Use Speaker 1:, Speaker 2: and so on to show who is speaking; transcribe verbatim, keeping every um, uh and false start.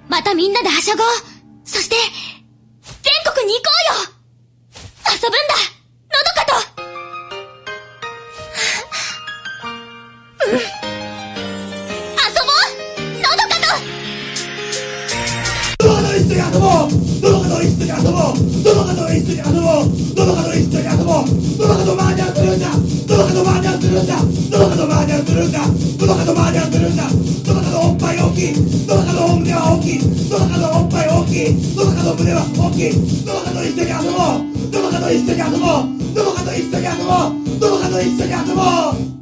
Speaker 1: またみんなではしゃごう。そして全国に行こうよ。遊ぶんだ、のどかと。うん、遊ぼう、のどかと。
Speaker 2: のどかと一緒に遊ぼう。のどかと一緒に遊ぼう。のどかと一緒に遊ぼう。のどかと一緒に遊ぼう。のどかと麻雀するんだ。のどかと麻雀するんだ。のどかと麻雀するんだ。のどかと麻雀するんだ。のどかとおっぱい大きい。のどかと胸は大きい。のどかとおっぱい大きい。のどかと胸は大きい。のどかと一緒に遊ぼう。のどかと一緒に遊ぼう。のどかと一緒に遊ぼう。のどかと一緒に遊ぼう。